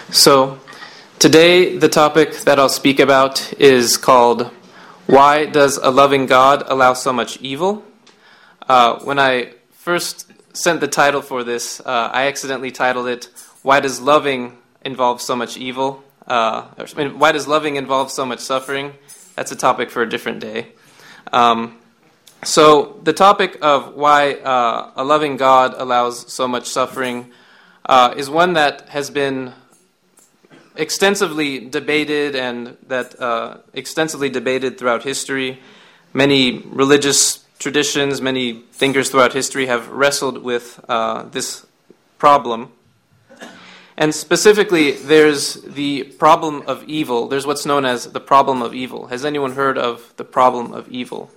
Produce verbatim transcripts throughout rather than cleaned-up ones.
So, today the topic that I'll speak about is called, Why Does a Loving God Allow So Much Evil? Uh, when I first sent the title for this, uh, I accidentally titled it, Why Does Loving Involve So Much Evil? Uh, I mean, why does loving involve so much suffering? That's a topic for a different day. Um, so, the topic of why uh, a loving God allows so much suffering uh, is one that has been extensively debated and that uh, extensively debated throughout history. Many religious traditions, many thinkers throughout history have wrestled with uh, this problem. And specifically, there's the problem of evil. There's what's known as the problem of evil. Has anyone heard of the problem of evil?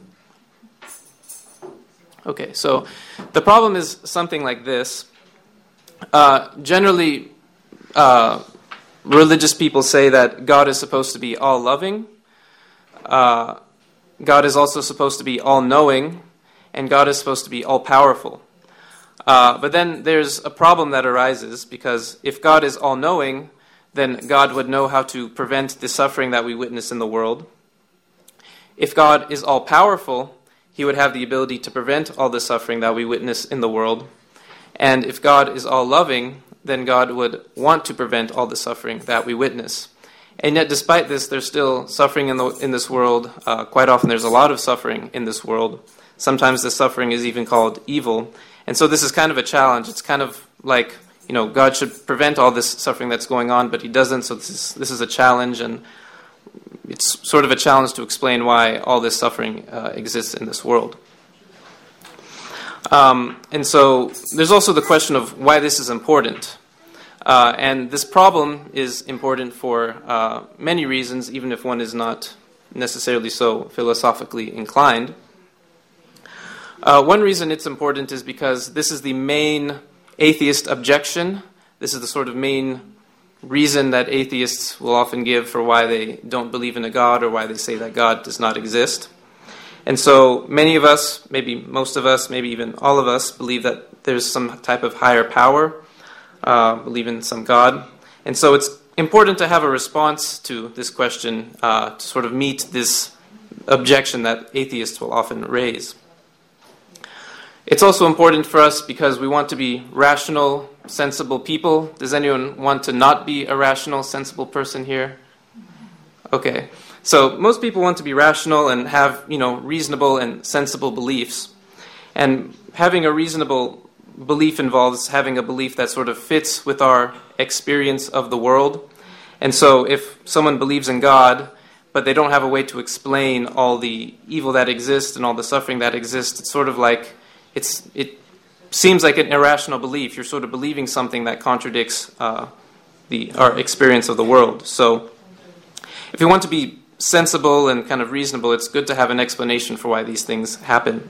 Okay, so the problem is something like this. Uh, generally, uh, religious people say that God is supposed to be all-loving, uh, God is also supposed to be all-knowing, and God is supposed to be all-powerful. Uh, but then there's a problem that arises, because if God is all-knowing, then God would know how to prevent the suffering that we witness in the world. If God is all-powerful, he would have the ability to prevent all the suffering that we witness in the world. And if God is all-loving, then God would want to prevent all the suffering that we witness. And yet, despite this, there's still suffering in the in this world. Uh, quite often, there's a lot of suffering in this world. Sometimes the suffering is even called evil. And so this is kind of a challenge. It's kind of like, you know, God should prevent all this suffering that's going on, but he doesn't, so this is, this is a challenge, and it's sort of a challenge to explain why all this suffering uh, exists in this world. Um, and so there's also the question of why this is important. Uh, and this problem is important for uh, many reasons, even if one is not necessarily so philosophically inclined. Uh, one reason it's important is because this is the main atheist objection. This is the sort of main reason that atheists will often give for why they don't believe in a God or why they say that God does not exist. And so many of us, maybe most of us, maybe even all of us, believe that there's some type of higher power, uh, believe in some God. And so it's important to have a response to this question uh, to sort of meet this objection that atheists will often raise. It's also important for us because we want to be rational, sensible people. Does anyone want to not be a rational, sensible person here? Okay. So most people want to be rational and have, you know, reasonable and sensible beliefs. And having a reasonable belief involves having a belief that sort of fits with our experience of the world. And so if someone believes in God, but they don't have a way to explain all the evil that exists and all the suffering that exists, it's sort of like, it's it seems like an irrational belief. You're sort of believing something that contradicts uh, the our experience of the world. So if you want to be sensible and kind of reasonable, it's good to have an explanation for why these things happen.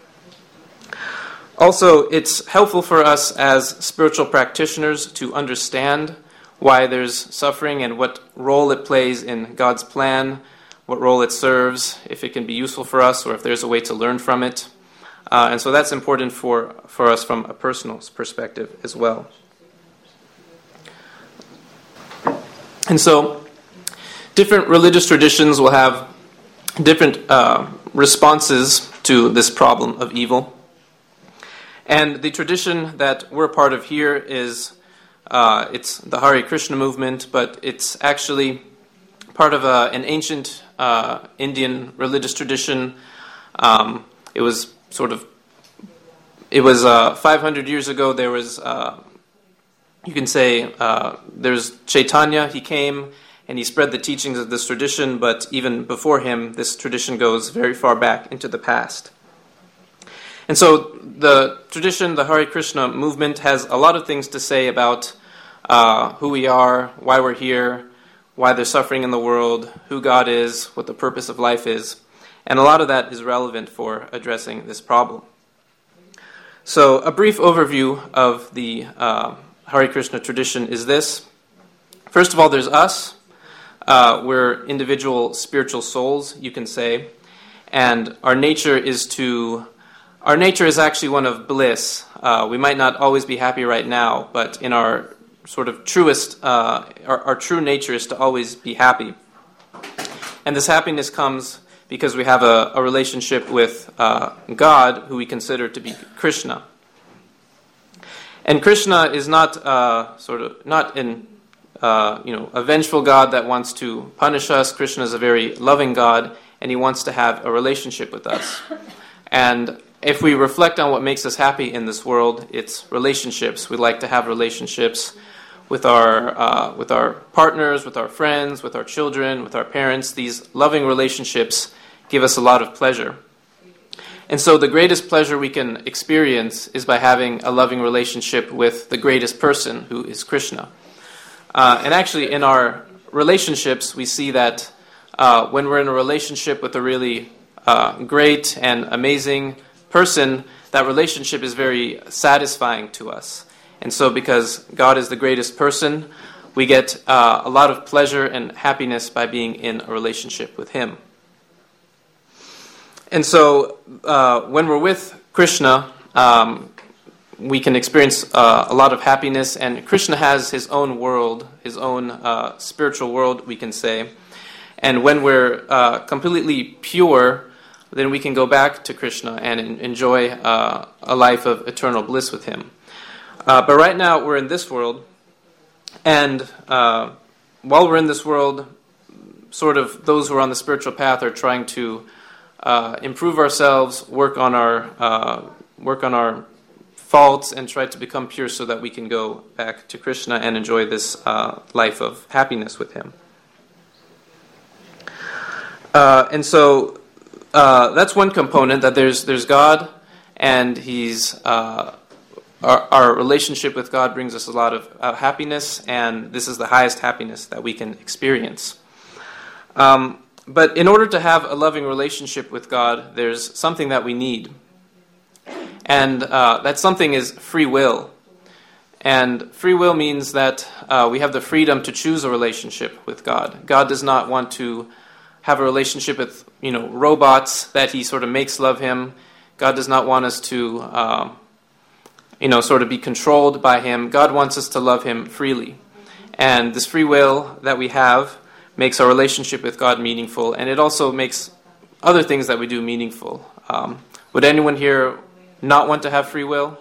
Also, it's helpful for us as spiritual practitioners to understand why there's suffering and what role it plays in God's plan, what role it serves, if it can be useful for us or if there's a way to learn from it. Uh, and so that's important for, for us from a personal perspective as well. And so different religious traditions will have different uh, responses to this problem of evil. And the tradition that we're part of here is, uh, it's the Hare Krishna movement, but it's actually part of a, an ancient uh, Indian religious tradition. Um, it was sort of, it was uh, five hundred years ago, there was, uh, you can say, uh, there's Chaitanya, he came, and he spread the teachings of this tradition, but even before him, this tradition goes very far back into the past. And so the tradition, the Hare Krishna movement, has a lot of things to say about uh, who we are, why we're here, why there's suffering in the world, who God is, what the purpose of life is. And a lot of that is relevant for addressing this problem. So a brief overview of the uh, Hare Krishna tradition is this. First of all, there's us. Uh, we're individual spiritual souls, you can say. And our nature is to... Our nature is actually one of bliss. Uh, we might not always be happy right now, but in our sort of truest, uh, our, our true nature is to always be happy. And this happiness comes because we have a, a relationship with uh, God, who we consider to be Krishna. And Krishna is not uh, sort of not an uh, you know a vengeful God that wants to punish us. Krishna is a very loving God, and he wants to have a relationship with us. And if we reflect on what makes us happy in this world, it's relationships. We like to have relationships with our uh, with our partners, with our friends, with our children, with our parents. These loving relationships give us a lot of pleasure. And so the greatest pleasure we can experience is by having a loving relationship with the greatest person, who is Krishna. Uh, and actually, in our relationships, we see that uh, when we're in a relationship with a really uh, great and amazing person, that relationship is very satisfying to us. And so because God is the greatest person, we get uh, a lot of pleasure and happiness by being in a relationship with him. And so uh, when we're with Krishna, um, we can experience uh, a lot of happiness. And Krishna has his own world, his own uh, spiritual world, we can say. And when we're uh, completely pure, then we can go back to Krishna and en- enjoy uh, a life of eternal bliss with him. Uh, but right now, we're in this world. And uh, while we're in this world, sort of those who are on the spiritual path are trying to Uh, improve ourselves, work on our uh, work on our faults, and try to become pure so that we can go back to Krishna and enjoy this uh, life of happiness with him. Uh, and so uh, that's one component, that there's there's God, and he's uh, our, our relationship with God brings us a lot of uh, happiness, and this is the highest happiness that we can experience. Um, But in order to have a loving relationship with God, there's something that we need. And uh, that something is free will. And free will means that uh, we have the freedom to choose a relationship with God. God does not want to have a relationship with, you know, robots that he sort of makes love him. God does not want us to, uh, you know, sort of be controlled by him. God wants us to love him freely. And this free will that we have makes our relationship with God meaningful, and it also makes other things that we do meaningful. Um, would anyone here not want to have free will?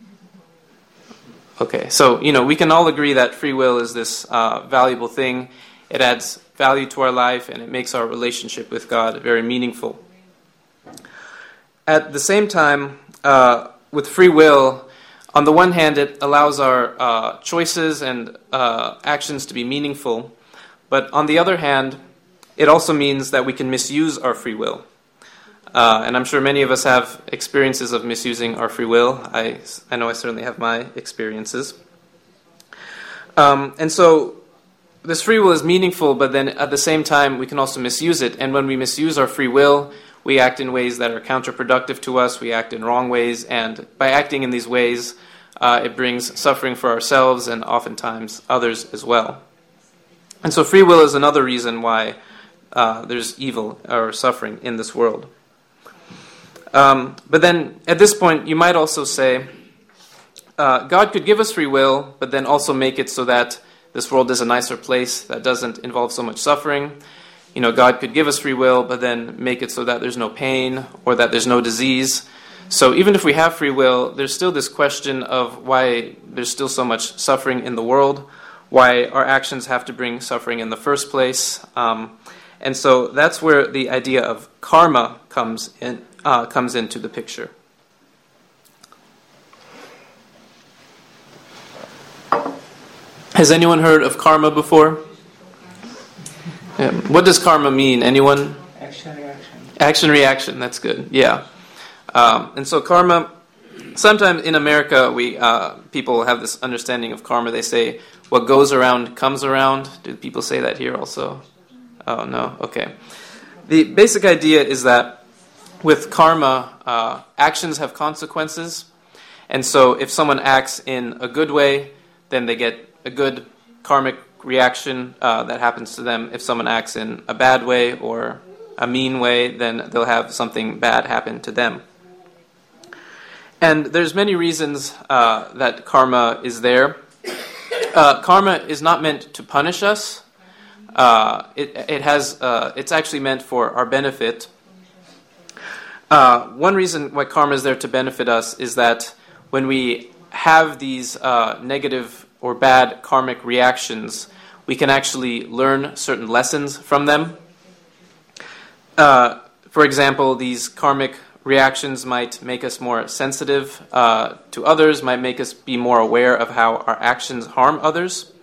Okay, so, you know, we can all agree that free will is this uh, valuable thing. It adds value to our life, and it makes our relationship with God very meaningful. At the same time, uh, with free will, on the one hand, it allows our uh, choices and uh, actions to be meaningful. But on the other hand, it also means that we can misuse our free will. Uh, and I'm sure many of us have experiences of misusing our free will. I, I know I certainly have my experiences. Um, and so this free will is meaningful, but then at the same time, we can also misuse it. And when we misuse our free will, we act in ways that are counterproductive to us. We act in wrong ways. And by acting in these ways, uh, it brings suffering for ourselves and oftentimes others as well. And so free will is another reason why uh, there's evil or suffering in this world. Um, but then at this point, you might also say, uh, God could give us free will, but then also make it so that this world is a nicer place that doesn't involve so much suffering. You know, God could give us free will, but then make it so that there's no pain or that there's no disease. So even if we have free will, there's still this question of why there's still so much suffering in the world, why our actions have to bring suffering in the first place. Um, and so that's where the idea of karma comes in, uh, comes into the picture. Has anyone heard of karma before? Yeah. What does karma mean? Anyone? Action, reaction. Action, reaction. That's good. Yeah. Um, and so karma, sometimes in America, we uh, people have this understanding of karma. They say, what goes around comes around. Do people say that here also? Oh, no? Okay. The basic idea is that with karma, uh, actions have consequences. And so if someone acts in a good way, then they get a good karmic reaction uh, that happens to them. If someone acts in a bad way or a mean way, then they'll have something bad happen to them. And there's many reasons uh, that karma is there. Uh, karma is not meant to punish us. Uh, it, it has, uh, it's actually meant for our benefit. Uh, one reason why karma is there to benefit us is that when we have these uh, negative or bad karmic reactions, we can actually learn certain lessons from them. Uh, for example, these karmic reactions might make us more sensitive uh, to others, might make us be more aware of how our actions harm others.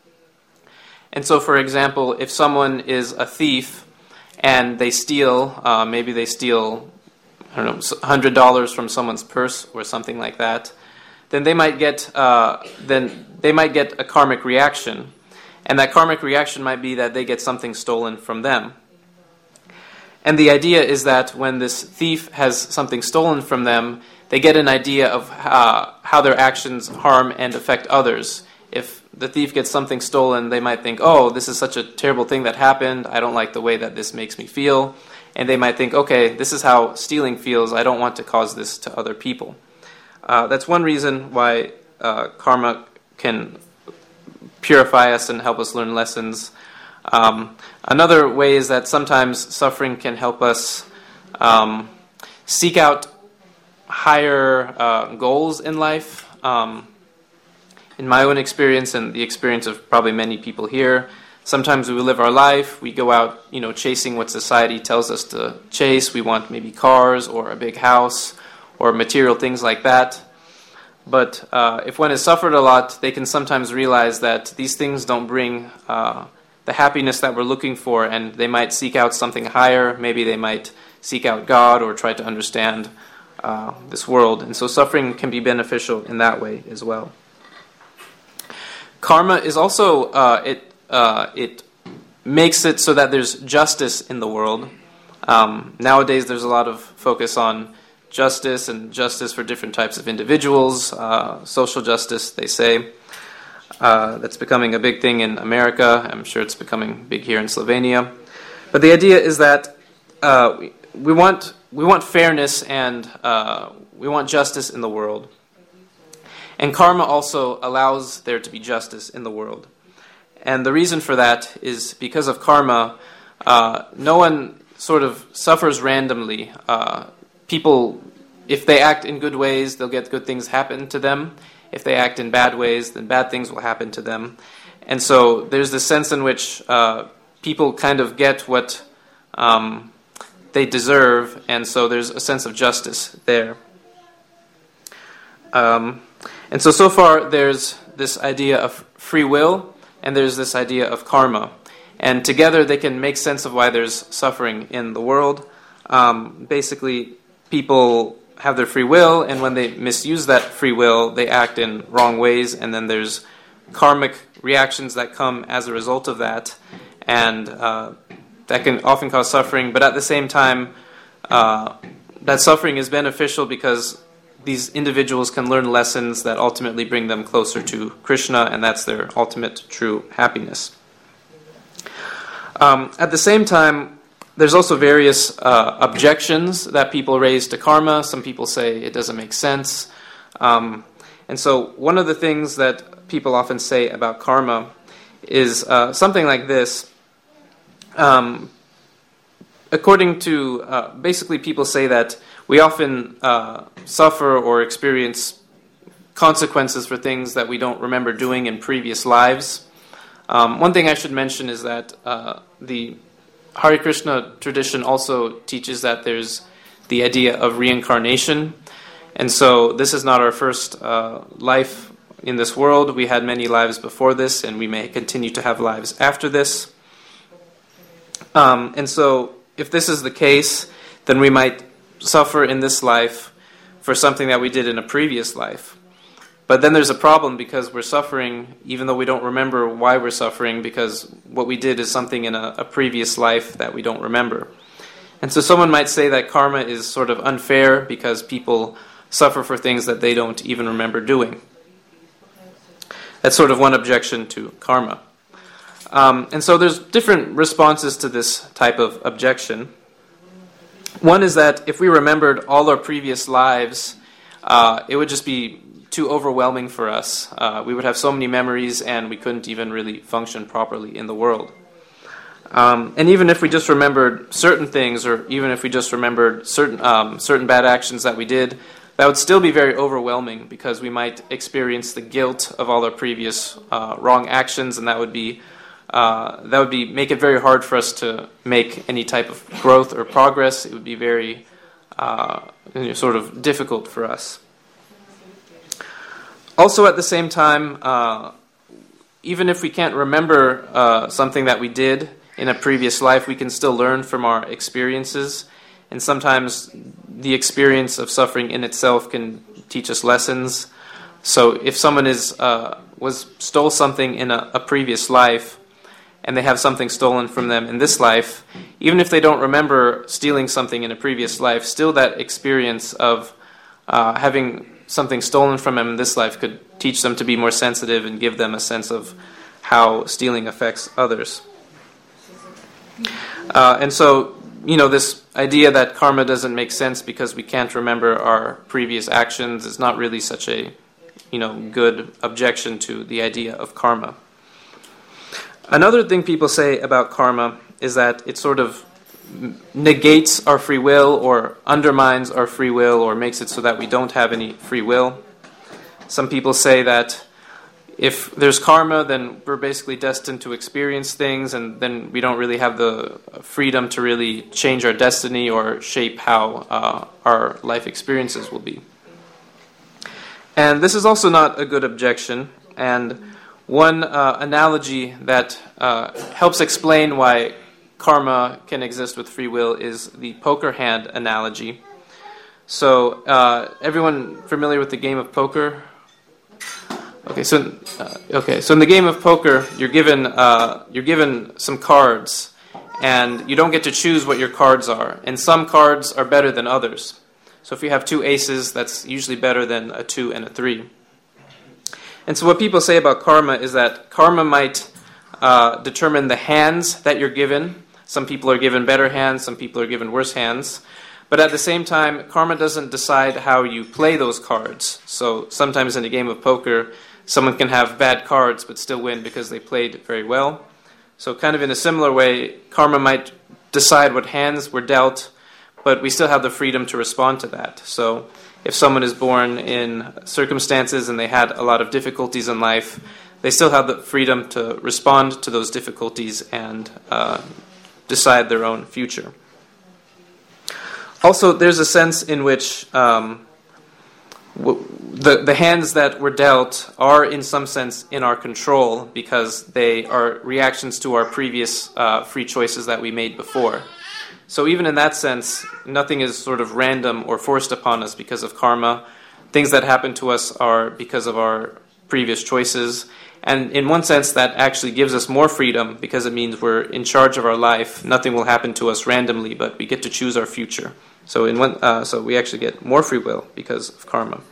And so, for example, if someone is a thief and they steal, uh, maybe they steal, I don't know, one hundred dollars from someone's purse or something like that, then they might get uh, then they might get a karmic reaction, and that karmic reaction might be that they get something stolen from them. And the idea is that when this thief has something stolen from them, they get an idea of uh, how their actions harm and affect others. If the thief gets something stolen, they might think, oh, this is such a terrible thing that happened. I don't like the way that this makes me feel. And they might think, okay, this is how stealing feels. I don't want to cause this to other people. Uh, that's one reason why uh, karma can purify us and help us learn lessons. Um, another way is that sometimes suffering can help us um, seek out higher uh, goals in life. Um, in my own experience and the experience of probably many people here, sometimes we live our life, we go out, you know, chasing what society tells us to chase. We want maybe cars or a big house or material things like that. But uh, if one has suffered a lot, they can sometimes realize that these things don't bring uh, the happiness that we're looking for, and they might seek out something higher. Maybe they might seek out God or try to understand uh, this world. And so suffering can be beneficial in that way as well. Karma is also, uh, it uh, it makes it so that there's justice in the world. Um, nowadays there's a lot of focus on justice and justice for different types of individuals, uh, social justice, they say. Uh, that's becoming a big thing in America. I'm sure it's becoming big here in Slovenia. But the idea is that uh, we, we want we want fairness and uh, we want justice in the world. And karma also allows there to be justice in the world. And the reason for that is because of karma, uh, no one sort of suffers randomly. Uh, people, if they act in good ways, they'll get good things happen to them. If they act in bad ways, then bad things will happen to them. And so there's this sense in which uh, people kind of get what um, they deserve, and so there's a sense of justice there. Um, and so, so far, there's this idea of free will, and there's this idea of karma. And together they can make sense of why there's suffering in the world. Um, basically, people have their free will, and when they misuse that free will, they act in wrong ways, and then there's karmic reactions that come as a result of that, and uh, that can often cause suffering. But at the same time, uh, that suffering is beneficial because these individuals can learn lessons that ultimately bring them closer to Krishna, and that's their ultimate true happiness. Um, at the same time, there's also various uh, objections that people raise to karma. Some people say it doesn't make sense. Um, and so one of the things that people often say about karma is uh, something like this. Um, according to, uh, basically people say that we often uh, suffer or experience consequences for things that we don't remember doing in previous lives. Um, one thing I should mention is that uh, the Hare Krishna tradition also teaches that there's the idea of reincarnation. And so this is not our first uh, life in this world. We had many lives before this, and we may continue to have lives after this. Um, and so if this is the case, then we might suffer in this life for something that we did in a previous life. But then there's a problem because we're suffering even though we don't remember why we're suffering, because what we did is something in a, a previous life that we don't remember. And so someone might say that karma is sort of unfair because people suffer for things that they don't even remember doing. That's sort of one objection to karma. Um, and so there's different responses to this type of objection. One is that if we remembered all our previous lives, uh, it would just be too overwhelming for us. Uh, we would have so many memories, and we couldn't even really function properly in the world. Um, and even if we just remembered certain things, or even if we just remembered certain um, certain bad actions that we did, that would still be very overwhelming, because we might experience the guilt of all our previous uh, wrong actions, and that would be uh, that would be make it very hard for us to make any type of growth or progress. It would be very uh, sort of difficult for us. Also, at the same time, uh, even if we can't remember uh, something that we did in a previous life, we can still learn from our experiences. And sometimes the experience of suffering in itself can teach us lessons. So if someone is uh, was stole something in a, a previous life, and they have something stolen from them in this life, even if they don't remember stealing something in a previous life, still that experience of uh, having something stolen from them in this life could teach them to be more sensitive and give them a sense of how stealing affects others. Uh, and so, you know, this idea that karma doesn't make sense because we can't remember our previous actions is not really such a, you know, good objection to the idea of karma. Another thing people say about karma is that it sort of negates our free will, or undermines our free will, or makes it so that we don't have any free will. Some people say that if there's karma, then we're basically destined to experience things, and then we don't really have the freedom to really change our destiny or shape how uh, our life experiences will be. And this is also not a good objection, and one uh, analogy that uh, helps explain why karma can exist with free will is the poker hand analogy. So, uh, everyone familiar with the game of poker? Okay, so uh, okay, so in the game of poker, you're given uh, you're given some cards, and you don't get to choose what your cards are. And some cards are better than others. So if you have two aces, that's usually better than a two and a three. And so what people say about karma is that karma might uh, determine the hands that you're given. Some people are given better hands, some people are given worse hands. But at the same time, karma doesn't decide how you play those cards. So sometimes in a game of poker, someone can have bad cards but still win because they played very well. So kind of in a similar way, karma might decide what hands were dealt, but we still have the freedom to respond to that. So if someone is born in circumstances and they had a lot of difficulties in life, they still have the freedom to respond to those difficulties and uh, decide their own future. Also, there's a sense in which um, w- the, the hands that were dealt are in some sense in our control, because they are reactions to our previous uh, free choices that we made before. So even in that sense, nothing is sort of random or forced upon us because of karma. Things that happen to us are because of our previous choices. And in one sense, that actually gives us more freedom, because it means we're in charge of our life. Nothing will happen to us randomly, but we get to choose our future. So in one, uh, so we actually get more free will because of karma.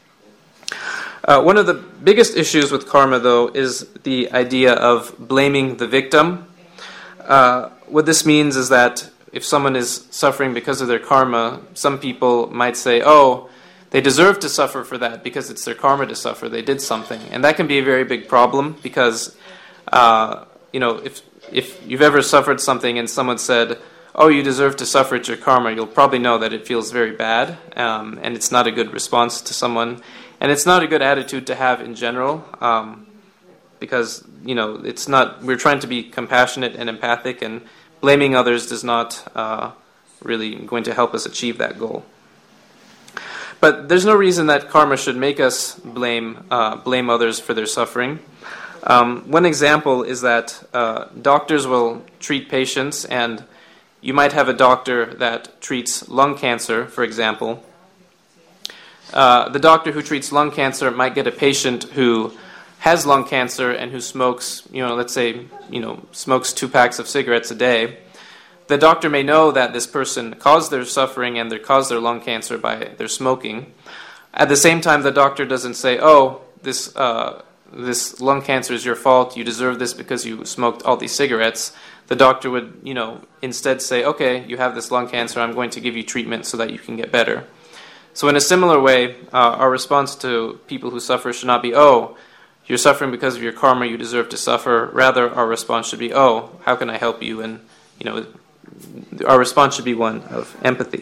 Uh, one of the biggest issues with karma, though, is the idea of blaming the victim. Uh, what this means is that if someone is suffering because of their karma, some people might say, oh, they deserve to suffer for that because it's their karma to suffer. They did something. And that can be a very big problem, because, uh, you know, if if you've ever suffered something and someone said, oh, you deserve to suffer, it's your karma, you'll probably know that it feels very bad, um, and it's not a good response to someone. And it's not a good attitude to have in general, um, because, you know, it's not, we're trying to be compassionate and empathic, and blaming others does not uh, really going to help us achieve that goal. But there's no reason that karma should make us blame uh, blame others for their suffering. Um, one example is that uh, doctors will treat patients, and you might have a doctor that treats lung cancer, for example. Uh, the doctor who treats lung cancer might get a patient who has lung cancer and who smokes, you know, let's say, you know, smokes two packs of cigarettes a day. The doctor may know that this person caused their suffering and they caused their lung cancer by their smoking. At the same time, the doctor doesn't say, oh, this uh, this lung cancer is your fault, you deserve this because you smoked all these cigarettes. The doctor would, you know, instead say, okay, you have this lung cancer, I'm going to give you treatment so that you can get better. So in a similar way, uh, our response to people who suffer should not be, oh, you're suffering because of your karma, you deserve to suffer. Rather, our response should be, oh, how can I help you? And, you know, our response should be one of empathy.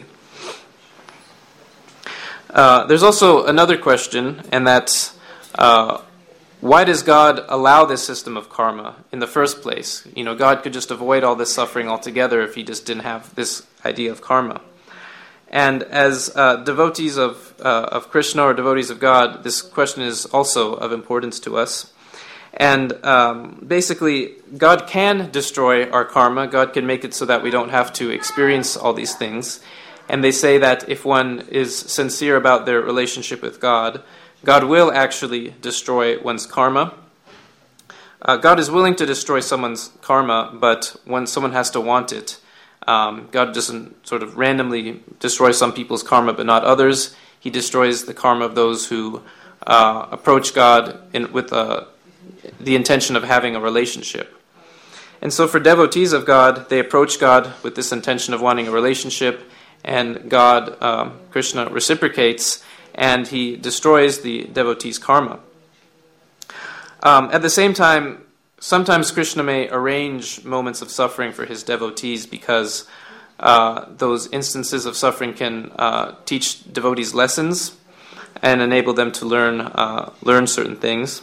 Uh, there's also another question, and that's, uh, why does God allow this system of karma in the first place? You know, God could just avoid all this suffering altogether if he just didn't have this idea of karma. And as uh, devotees of uh, of Krishna or devotees of God, this question is also of importance to us. And um, basically, God can destroy our karma. God can make it so that we don't have to experience all these things. And they say that if one is sincere about their relationship with God, God will actually destroy one's karma. Uh, God is willing to destroy someone's karma, but when someone has to want it, um, God doesn't sort of randomly destroy some people's karma but not others. He destroys the karma of those who uh, approach God in, with uh, the intention of having a relationship. And so for devotees of God, they approach God with this intention of wanting a relationship, and God, um, Krishna, reciprocates, and he destroys the devotee's karma. Um, at the same time, sometimes Krishna may arrange moments of suffering for his devotees because uh, those instances of suffering can uh, teach devotees lessons and enable them to learn uh, learn certain things.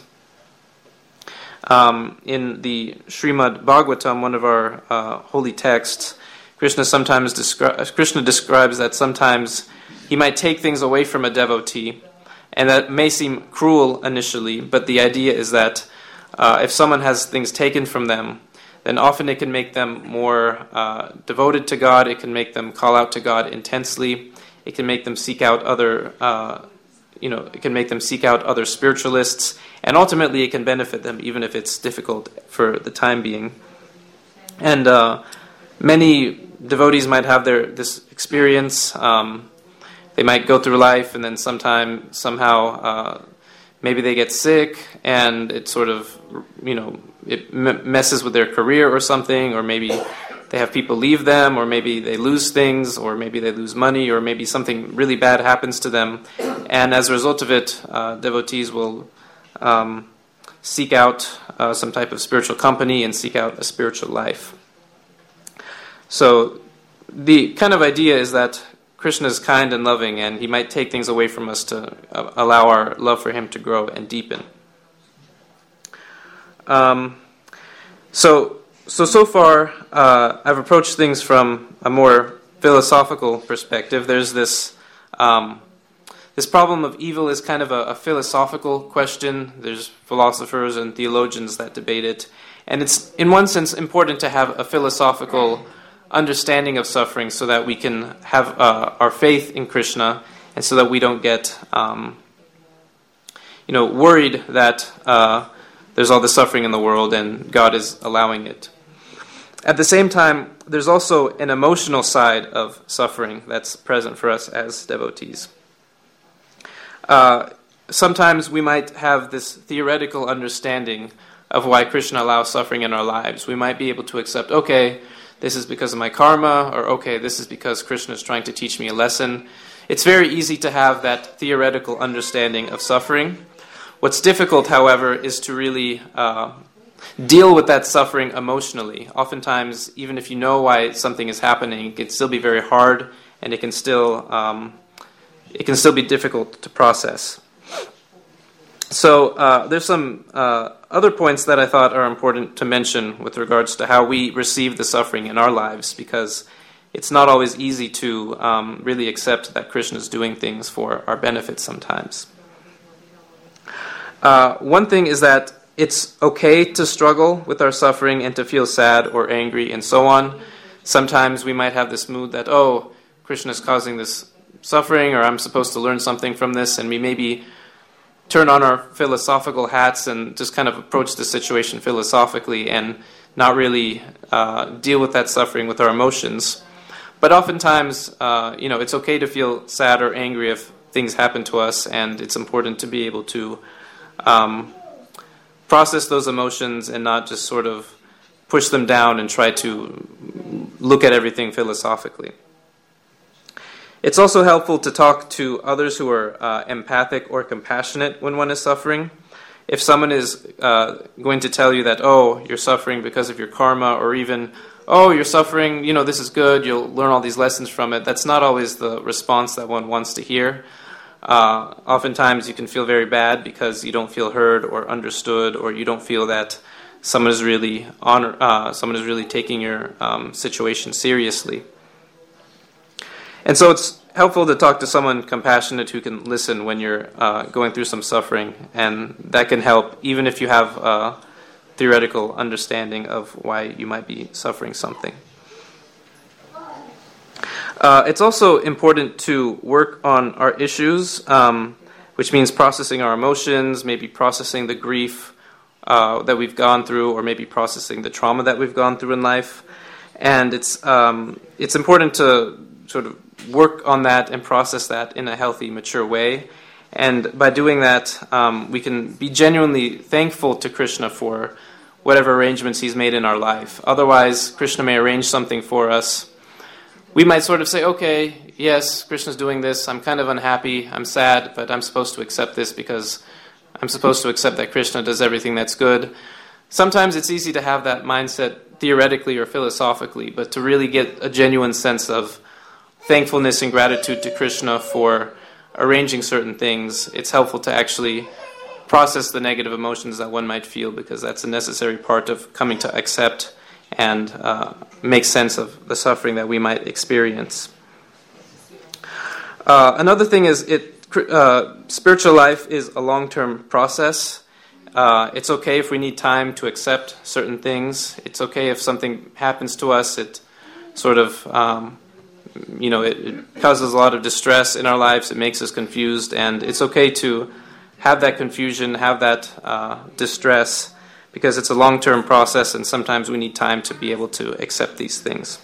Um, in the Srimad Bhagavatam, one of our uh, holy texts, Krishna sometimes descri- Krishna describes that sometimes he might take things away from a devotee, and that may seem cruel initially, but the idea is that uh, if someone has things taken from them, then often it can make them more uh, devoted to God, it can make them call out to God intensely, it can make them seek out other, uh, you know, it can make them seek out other spiritualists, and ultimately it can benefit them even if it's difficult for the time being. And uh, many devotees might have their this experience. Um, they might go through life, and then sometime, somehow, uh, maybe they get sick, and it sort of, you know, it m- messes with their career or something, or maybe they have people leave them, or maybe they lose things, or maybe they lose money, or maybe something really bad happens to them, and as a result of it, uh, devotees will um, seek out uh, some type of spiritual company and seek out a spiritual life. So the kind of idea is that Krishna is kind and loving, and he might take things away from us to uh, allow our love for him to grow and deepen. Um, so, so, so far, uh, I've approached things from a more philosophical perspective. There's this um, this problem of evil is kind of a, a philosophical question. There's philosophers and theologians that debate it, and it's, in one sense, important to have a philosophical understanding of suffering so that we can have uh, our faith in Krishna, and so that we don't get um, you know, worried that uh, there's all this suffering in the world and God is allowing it. At the same time, there's also an emotional side of suffering that's present for us as devotees. Uh, sometimes we might have this theoretical understanding of why Krishna allows suffering in our lives. We might be able to accept, okay, this is because of my karma, or okay, this is because Krishna is trying to teach me a lesson. It's very easy to have that theoretical understanding of suffering. What's difficult, however, is to really uh, deal with that suffering emotionally. Oftentimes, even if you know why something is happening, it can still be very hard, and it can still um, it can still be difficult to process. So uh, there's some uh, other points that I thought are important to mention with regards to how we receive the suffering in our lives, because it's not always easy to um, really accept that Krishna is doing things for our benefit sometimes. Uh, one thing is that it's okay to struggle with our suffering and to feel sad or angry and so on. Sometimes we might have this mood that, oh, Krishna is causing this suffering, or I'm supposed to learn something from this, and we maybe turn on our philosophical hats and just kind of approach the situation philosophically and not really uh, deal with that suffering with our emotions. But oftentimes, uh, you know, it's okay to feel sad or angry if things happen to us, and it's important to be able to um, process those emotions and not just sort of push them down and try to look at everything philosophically. It's also helpful to talk to others who are uh, empathic or compassionate when one is suffering. If someone is uh, going to tell you that, oh, you're suffering because of your karma, or even, oh, you're suffering, you know, this is good, you'll learn all these lessons from it, that's not always the response that one wants to hear. Uh, oftentimes you can feel very bad because you don't feel heard or understood, or you don't feel that someone is really honor, uh, someone is really taking your um, situation seriously. And so it's helpful to talk to someone compassionate who can listen when you're uh, going through some suffering, and that can help even if you have a theoretical understanding of why you might be suffering something. Uh, it's also important to work on our issues, um, which means processing our emotions, maybe processing the grief uh, that we've gone through, or maybe processing the trauma that we've gone through in life. And it's um, it's important to sort of work on that and process that in a healthy, mature way. And by doing that, um, we can be genuinely thankful to Krishna for whatever arrangements he's made in our life. Otherwise, Krishna may arrange something for us. We might sort of say, okay, yes, Krishna's doing this, I'm kind of unhappy, I'm sad, but I'm supposed to accept this because I'm supposed to accept that Krishna does everything that's good. Sometimes it's easy to have that mindset theoretically or philosophically, but to really get a genuine sense of thankfulness and gratitude to Krishna for arranging certain things, it's helpful to actually process the negative emotions that one might feel, because that's a necessary part of coming to accept and uh, make sense of the suffering that we might experience. Uh, another thing is, it uh, spiritual life is a long-term process. Uh, it's okay if we need time to accept certain things. It's okay if something happens to us, it sort of... Um, You know, it, it causes a lot of distress in our lives. It makes us confused, and it's okay to have that confusion, have that uh, distress, because it's a long-term process, and sometimes we need time to be able to accept these things.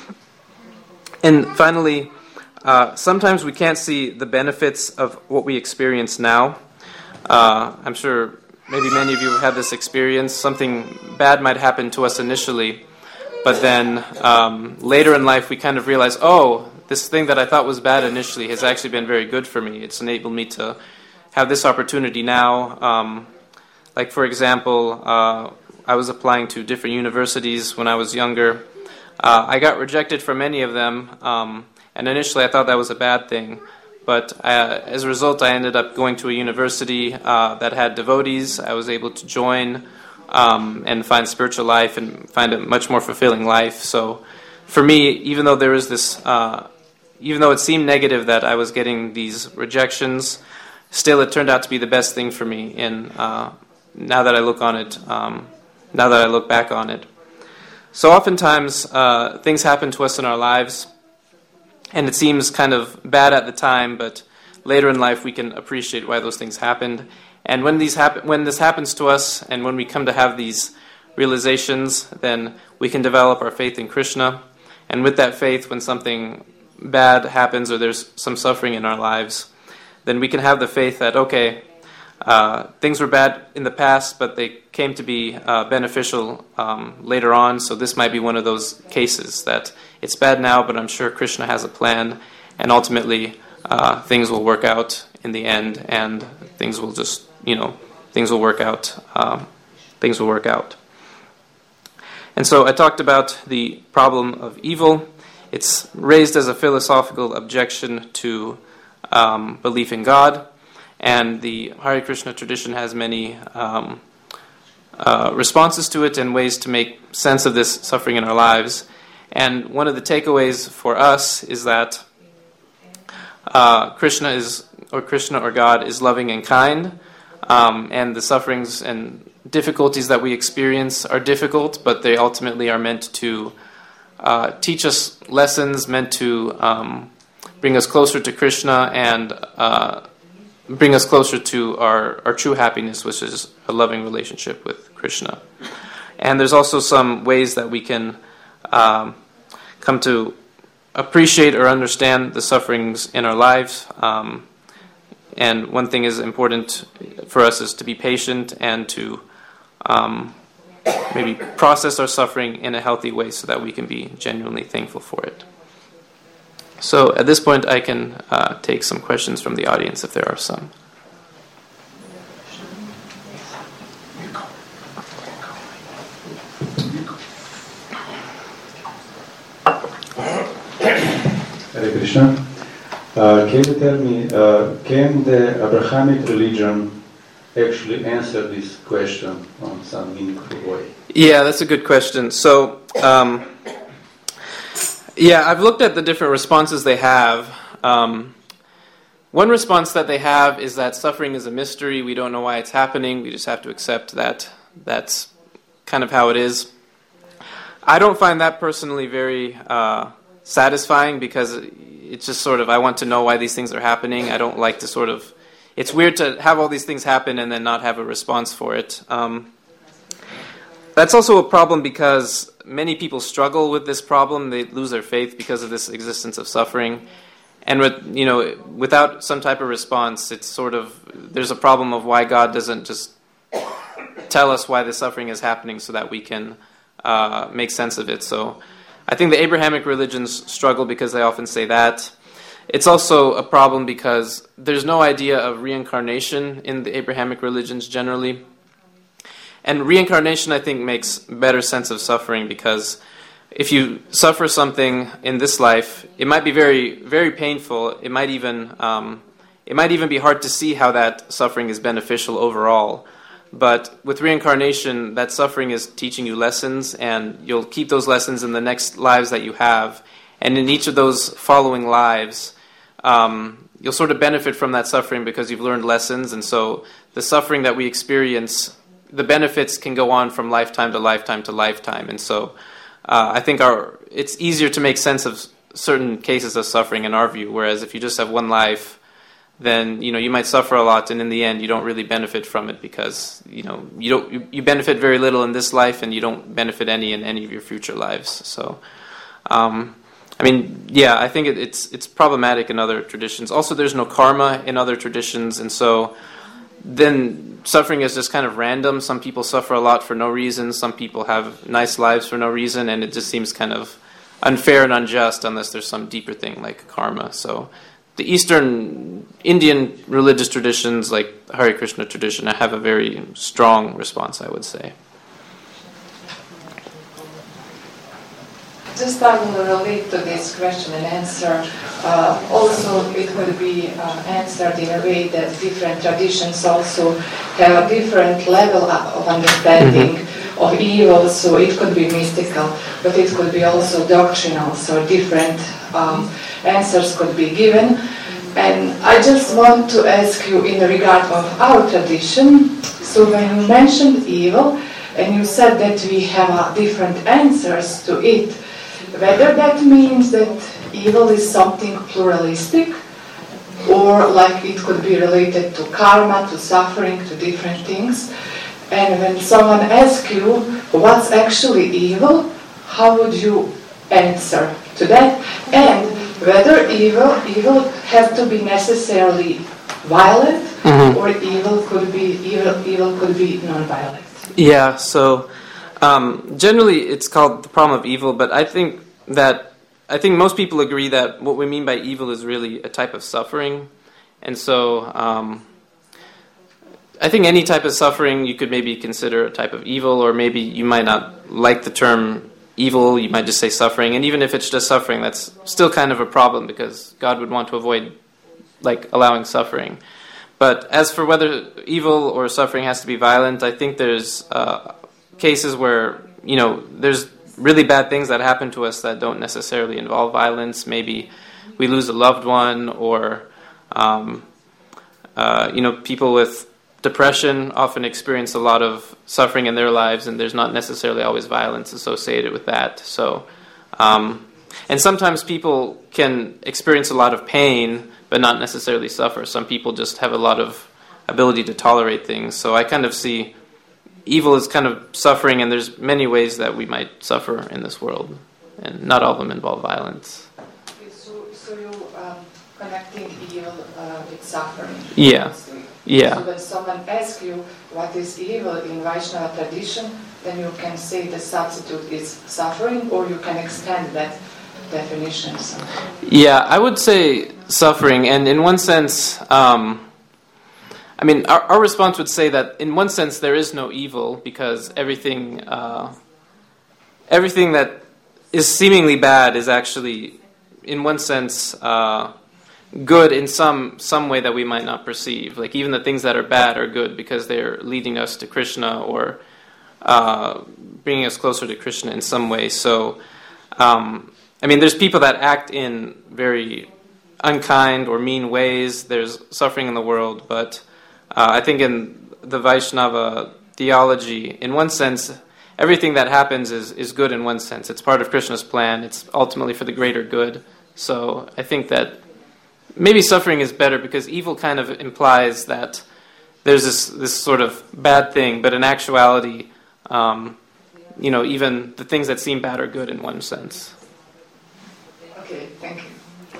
And finally, uh, sometimes we can't see the benefits of what we experience now. Uh, I'm sure maybe many of you have had this experience. Something bad might happen to us initially, but then um, later in life we kind of realize, oh, this thing that I thought was bad initially has actually been very good for me. It's enabled me to have this opportunity now. Um, like, for example, uh, I was applying to different universities when I was younger. Uh, I got rejected from many of them, um, and initially I thought that was a bad thing. But uh, as a result, I ended up going to a university uh, that had devotees. I was able to join Um, and find spiritual life and find a much more fulfilling life. So for me, even though there was this, uh, even though it seemed negative that I was getting these rejections, still it turned out to be the best thing for me. And uh, now that I look on it, um, now that I look back on it. So oftentimes uh, things happen to us in our lives, and it seems kind of bad at the time, but later in life we can appreciate why those things happened. And when these happen, when this happens to us, and when we come to have these realizations, then we can develop our faith in Krishna. And with that faith, when something bad happens or there's some suffering in our lives, then we can have the faith that, okay, uh, things were bad in the past, but they came to be uh, beneficial um, later on. So this might be one of those cases that it's bad now, but I'm sure Krishna has a plan, and ultimately uh, things will work out in the end, and things will just, you know, things will work out. Um, things will work out. And so I talked about the problem of evil. It's raised as a philosophical objection to um, belief in God, and the Hare Krishna tradition has many um, uh, responses to it and ways to make sense of this suffering in our lives. And one of the takeaways for us is that uh, Krishna is, or Krishna or God is loving and kind. Um, and the sufferings and difficulties that we experience are difficult, but they ultimately are meant to uh, teach us lessons, meant to um, bring us closer to Krishna and uh, bring us closer to our, our true happiness, which is a loving relationship with Krishna. And there's also some ways that we can um, come to appreciate or understand the sufferings in our lives. Um, And one thing is important for us is to be patient and to um, maybe process our suffering in a healthy way so that we can be genuinely thankful for it. So at this point, I can uh, take some questions from the audience if there are some. Hare Krishna. Uh, can you tell me, uh, can the Abrahamic religion actually answer this question on some meaningful way? Yeah, that's a good question. So, um, yeah, I've looked at the different responses they have. Um, one response that they have is that suffering is a mystery. We don't know why it's happening. We just have to accept that that's kind of how it is. I don't find that personally very uh, satisfying because it's just sort of, I want to know why these things are happening. I don't like to sort of, it's weird to have all these things happen and then not have a response for it. Um, that's also a problem because many people struggle with this problem. They lose their faith because of this existence of suffering. And with, you know, without some type of response, it's sort of, there's a problem of why God doesn't just tell us why the suffering is happening so that we can uh, make sense of it. So I think the Abrahamic religions struggle because they often say that. It's also a problem because there's no idea of reincarnation in the Abrahamic religions generally. And reincarnation, I think, makes better sense of suffering because if you suffer something in this life, it might be very, very painful. It might even, um, it might even be hard to see how that suffering is beneficial overall. But with reincarnation, that suffering is teaching you lessons, and you'll keep those lessons in the next lives that you have. And in each of those following lives, um, you'll sort of benefit from that suffering because you've learned lessons. And so the suffering that we experience, the benefits can go on from lifetime to lifetime to lifetime. And so uh, I think our it's easier to make sense of certain cases of suffering in our view, whereas if you just have one life, then you know you might suffer a lot, and in the end, you don't really benefit from it because you know you don't you, you benefit very little in this life, and you don't benefit any in any of your future lives. So, um, I mean, yeah, I think it, it's it's problematic in other traditions. Also, there's no karma in other traditions, and so then suffering is just kind of random. Some people suffer a lot for no reason. Some people have nice lives for no reason, and it just seems kind of unfair and unjust unless there's some deeper thing like karma. So the Eastern Indian religious traditions, like the Hare Krishna tradition, have a very strong response, I would say. Just I will relate to this question and answer. Uh, also, it could be uh, answered in a way that different traditions also have a different level of understanding mm-hmm. of evil. So it could be mystical, but it could be also doctrinal. So different um, answers could be given. And I just want to ask you in regard of our tradition. So when you mentioned evil, and you said that we have uh, different answers to it, whether that means that evil is something pluralistic, or like it could be related to karma, to suffering, to different things. And when someone asks you what's actually evil, how would you answer to that? And whether evil evil have to be necessarily violent, mm-hmm. or evil could be evil evil could be non-violent. Yeah. So um, generally, it's called the problem of evil, but I think that I think most people agree that what we mean by evil is really a type of suffering, and so um, I think any type of suffering you could maybe consider a type of evil, or maybe you might not like the term evil, you might just say suffering, and even if it's just suffering, that's still kind of a problem because God would want to avoid like allowing suffering. But as for whether evil or suffering has to be violent, I think there's uh, cases where you know there's really bad things that happen to us that don't necessarily involve violence. Maybe we lose a loved one, or um, uh, you know, people with depression often experience a lot of suffering in their lives, and there's not necessarily always violence associated with that. So, um, and sometimes people can experience a lot of pain, but not necessarily suffer. Some people just have a lot of ability to tolerate things. So I kind of see evil is kind of suffering, and there's many ways that we might suffer in this world, and not all of them involve violence. Okay, so, so you're um, connecting evil uh, with suffering. Yeah, yeah. So when someone asks you what is evil in Vaishnava tradition, then you can say the substitute is suffering, or you can extend that definitions. Yeah, I would say suffering, and in one sense, um, I mean, our, our response would say that in one sense there is no evil because everything, uh, everything that is seemingly bad is actually, in one sense, uh, good in some some way that we might not perceive. Like even the things that are bad are good because they're leading us to Krishna or uh, bringing us closer to Krishna in some way. So, um, I mean, there's people that act in very unkind or mean ways. There's suffering in the world, but uh, I think in the Vaishnava theology, in one sense, everything that happens is, is good in one sense. It's part of Krishna's plan. It's ultimately for the greater good. So I think that maybe suffering is better because evil kind of implies that there's this, this sort of bad thing, but in actuality, um, you know, even the things that seem bad are good in one sense. Okay, thank you.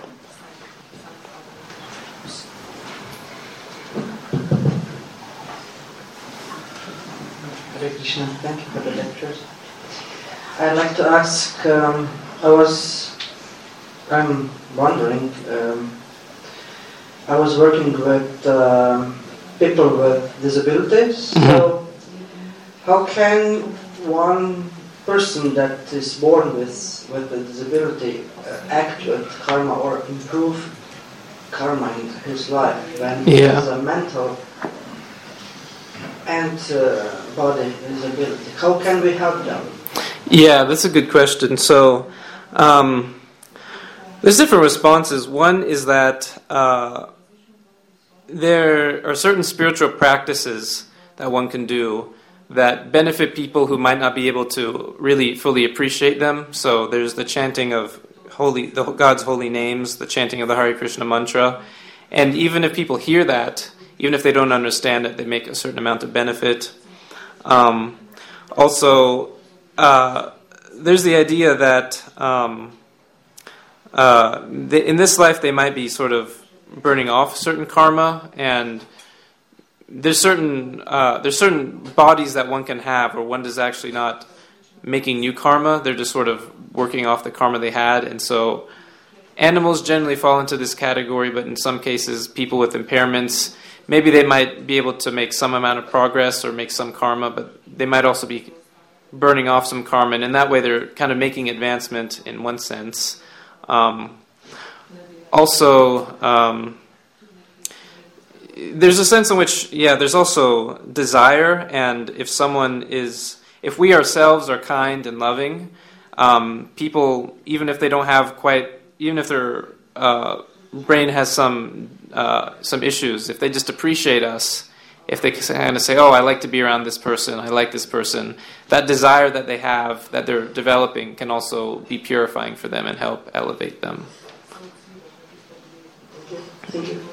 Hare Krishna, thank you for the lectures. I'd like to ask, um, I was, I'm wondering, um, I was working with uh, people with disabilities, mm-hmm. so how can one person that is born with, with a disability uh, act with karma or improve karma in his life when he yeah. has a mental and uh, body disability? How can we help them? Yeah, that's a good question. So, um, there's different responses. One is that uh, there are certain spiritual practices that one can do that benefit people who might not be able to really fully appreciate them. So there's the chanting of holy, the God's holy names, the chanting of the Hare Krishna mantra, and even if people hear that, even if they don't understand it, they make a certain amount of benefit. Um, also, uh, there's the idea that um, uh, they, in this life they might be sort of burning off certain karma, and there's certain uh, there's certain bodies that one can have where one is actually not making new karma. They're just sort of working off the karma they had, and so animals generally fall into this category, but in some cases, people with impairments, maybe they might be able to make some amount of progress or make some karma, but they might also be burning off some karma, and in that way they're kind of making advancement in one sense. Um, also, um, there's a sense in which, yeah, there's also desire, and if someone is, if we ourselves are kind and loving, um, people, even if they don't have quite, even if their uh, brain has some uh, some issues, if they just appreciate us, if they kind of say, oh, I like to be around this person, I like this person, that desire that they have, that they're developing, can also be purifying for them and help elevate them. Thank you.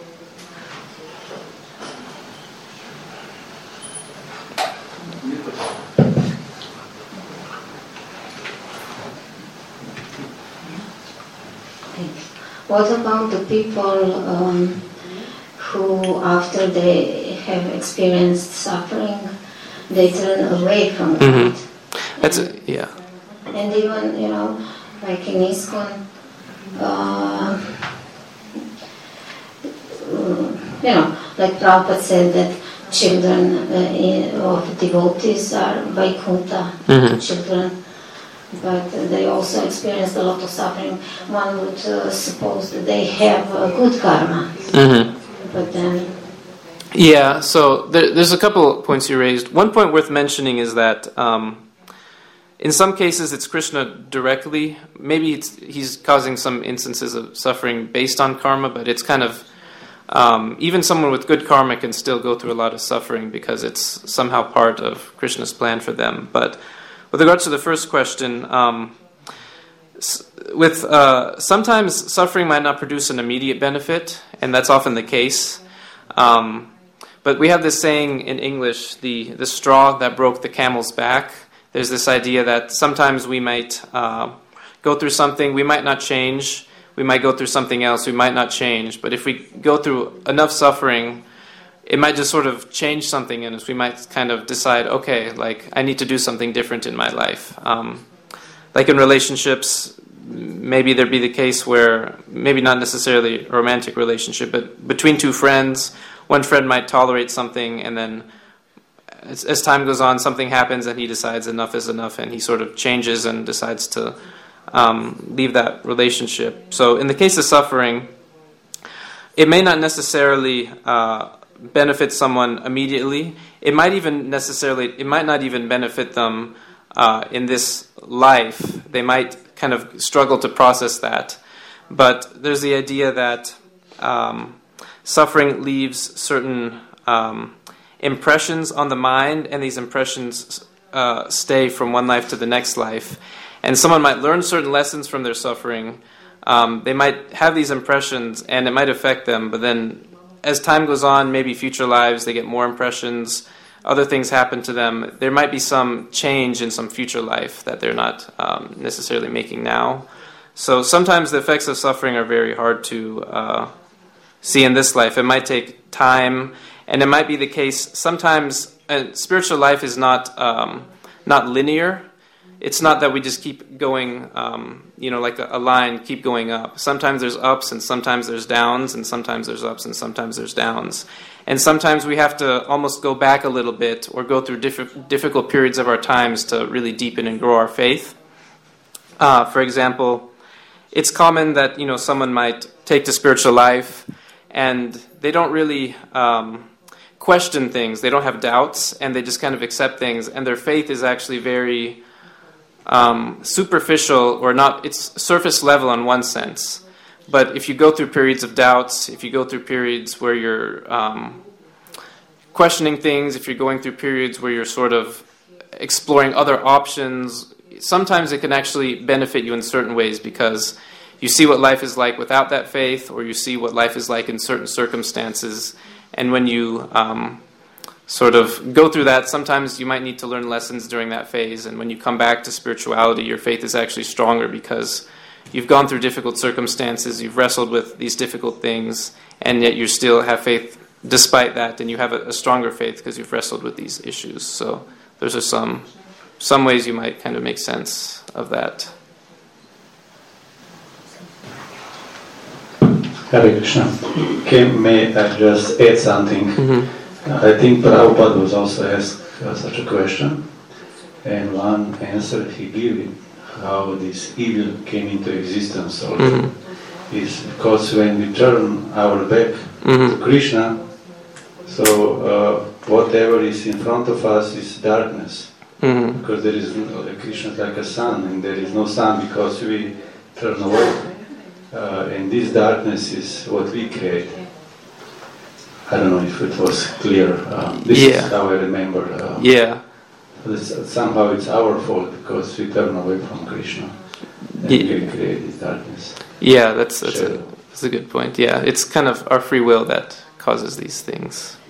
What about the people um, who, after they have experienced suffering, they turn away from God? Mm-hmm. That's a, yeah. And even, you know, like in ISKCON, uh, you know, like Prabhupada said that children uh, of devotees are Vaikuntha mm-hmm. children, but they also experienced a lot of suffering. One would uh, suppose that they have uh, good karma, mm-hmm. but then... Yeah, so there, there's a couple of points you raised. One point worth mentioning is that um, in some cases it's Krishna directly. Maybe it's, he's causing some instances of suffering based on karma, but it's kind of... Um, even someone with good karma can still go through a lot of suffering because it's somehow part of Krishna's plan for them. But with regards to the first question, um, with uh, sometimes suffering might not produce an immediate benefit, and that's often the case. Um, but we have this saying in English, the, the straw that broke the camel's back. There's this idea that sometimes we might uh, go through something, we might not change, we might go through something else, we might not change. But if we go through enough suffering, it might just sort of change something in us. We might kind of decide, okay, like, I need to do something different in my life. Um, like in relationships, maybe there'd be the case where, maybe not necessarily a romantic relationship, but between two friends, one friend might tolerate something, and then as, as time goes on, something happens, and he decides enough is enough, and he sort of changes and decides to um, leave that relationship. So in the case of suffering, it may not necessarily uh, benefit someone immediately. It might even necessarily, it might not even benefit them uh, in this life. They might kind of struggle to process that. But there's the idea that um, suffering leaves certain um, impressions on the mind, and these impressions uh, stay from one life to the next life. And someone might learn certain lessons from their suffering. Um, they might have these impressions, and it might affect them, but then as time goes on, maybe future lives, they get more impressions, other things happen to them. There might be some change in some future life that they're not um, necessarily making now. So sometimes the effects of suffering are very hard to uh, see in this life. It might take time, and it might be the case sometimes uh, spiritual life is not um, not linear. It's not that we just keep going, um, you know, like a, a line, keep going up. Sometimes there's ups, and sometimes there's downs, and sometimes there's ups, and sometimes there's downs. And sometimes we have to almost go back a little bit or go through diff- difficult periods of our times to really deepen and grow our faith. Uh, for example, it's common that, you know, someone might take to spiritual life and they don't really um, question things. They don't have doubts, and they just kind of accept things. And their faith is actually very um, superficial, or not, it's surface level in one sense. But if you go through periods of doubts, if you go through periods where you're um, questioning things, if you're going through periods where you're sort of exploring other options, sometimes it can actually benefit you in certain ways, because you see what life is like without that faith, or you see what life is like in certain circumstances. And when you um, sort of go through that, sometimes you might need to learn lessons during that phase. And when you come back to spirituality, your faith is actually stronger because you've gone through difficult circumstances, you've wrestled with these difficult things, and yet you still have faith despite that, and you have a, a stronger faith because you've wrestled with these issues. So those are some some ways you might kind of make sense of that. Hare Krishna. Can, may I just add something? Mm-hmm. I think Prabhupada was also asked uh, such a question, and one answer he gave, how this evil came into existence also, mm-hmm. is because when we turn our back mm-hmm. to Krishna, so uh, whatever is in front of us is darkness, mm-hmm. because there is no, Krishna is like a sun, and there is no sun because we turn away, uh, and this darkness is what we create. I don't know if it was clear. Um, this yeah. is how I remember. Um, yeah. This, somehow it's our fault because we turn away from Krishna and yeah. we create this darkness. Yeah, that's that's a, that's a good point. Yeah, it's kind of our free will that causes these things.